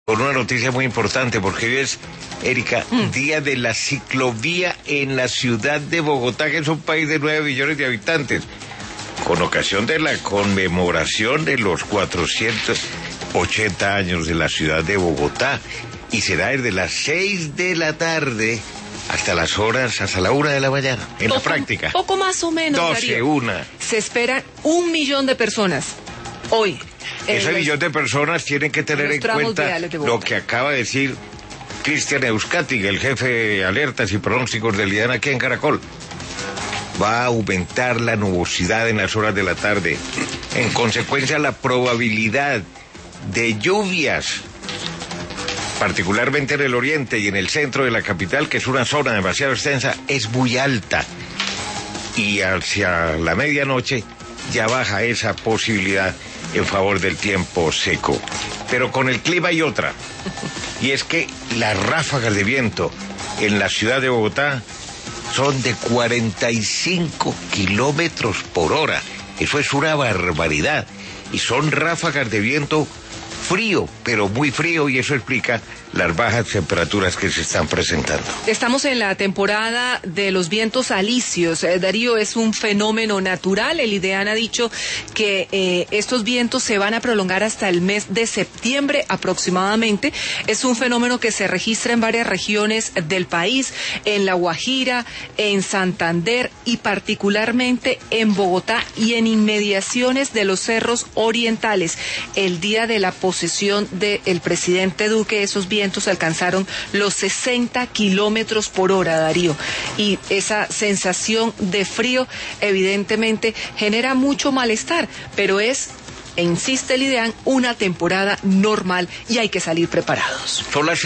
Con una noticia muy importante, porque hoy es, Erika, día de la ciclovía en la ciudad de Bogotá, que es un país de 9 millones de habitantes, con ocasión de la conmemoración de los 480 años de la ciudad de Bogotá, y será desde las 6 de la tarde hasta la 1 de la mañana, en la práctica. Poco más o menos, 12, Darío. 1. Se esperan 1 millón de personas hoy. Ese millón de personas tienen que tener en cuenta lo que acaba de decir Cristian Euskati, el jefe de alertas y pronósticos del IDAN aquí en Caracol. Va a aumentar la nubosidad en las horas de la tarde. En consecuencia, la probabilidad de lluvias, particularmente en el oriente y en el centro de la capital, que es una zona demasiado extensa, es muy alta. Y hacia la medianoche ya baja esa posibilidad en favor del tiempo seco. Pero con el clima hay otra, y es que las ráfagas de viento en la ciudad de Bogotá son de 45 kilómetros por hora. Eso es una barbaridad, y son ráfagas de viento frío, pero muy frío, y eso explica las bajas temperaturas que se están presentando. Estamos en la temporada de los vientos alisios. Darío, es un fenómeno natural. El IDEAN ha dicho que estos vientos se van a prolongar hasta el mes de septiembre aproximadamente. Es un fenómeno que se registra en varias regiones del país, en La Guajira, en Santander y particularmente en Bogotá y en inmediaciones de los cerros orientales. El día de la posesión del presidente Duque, esos vientos alcanzaron los 60 kilómetros por hora, Darío, y esa sensación de frío evidentemente genera mucho malestar, pero es, e insiste el IDEAN, una temporada normal y hay que salir preparados.